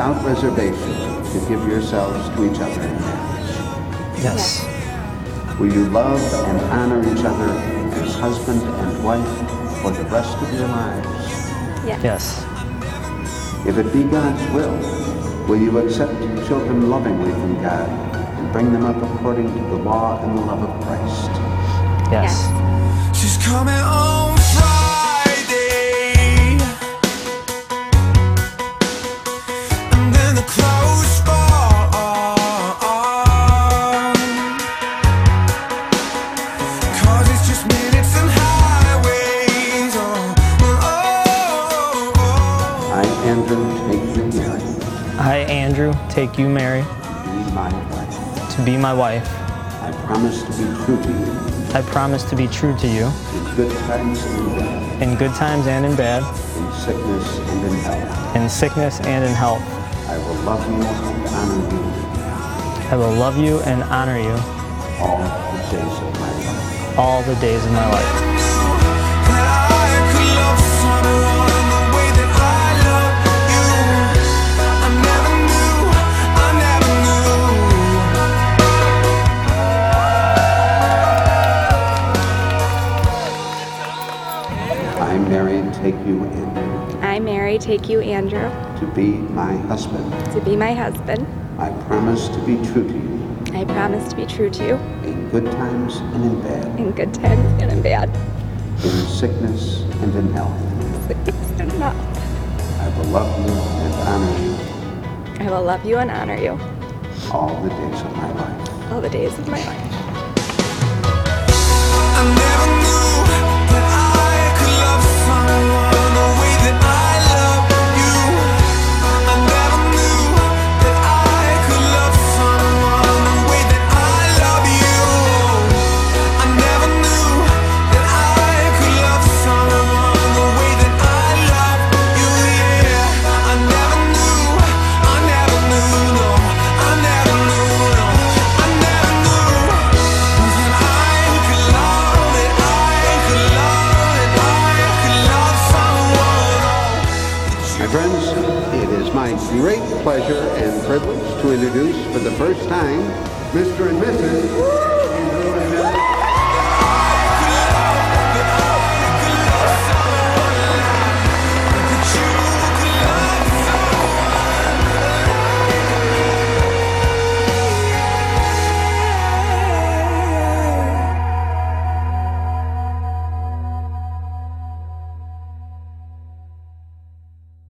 without reservation, to give yourselves to each other in marriage? Yes. Will you love and honor each other as husband and wife for the rest of your lives? Yes. If it be God's will you accept children lovingly from God and bring them up according to the law and the love of Christ? Yes. She's coming on Friday, and then the clothes fall, 'cause it's just minutes and highways. I, Andrew, take you, Mary, I, Andrew, take you, Mary, to be my wife. to be my wife. I promise to be true to you I promise to be true to you in good times and in bad, in good times and in bad, in sickness and in health. in sickness and in health. I will love you and honor you I will love you and honor you all the days of my life. all the days of my life. I, Mary, take you, Andrew, I, Mary, take you, Andrew, to be my husband. to be my husband. I promise to be true to you I promise to be true to you in good times and in bad, in good times and in bad. in sickness and in health. Sickness and health. I will love you and honor you I will love you and honor you all the days of my life. all the days of my life. I never knew that I could love someone the way that I love you. I never knew that I could love someone the way that I love you. I never knew that I could love someone the way that I love you, yeah. I never knew, no, I never knew, no. I never knew that I could love it, My friends, it is my great pleasure and privilege to introduce for the first time Mr. and Mrs.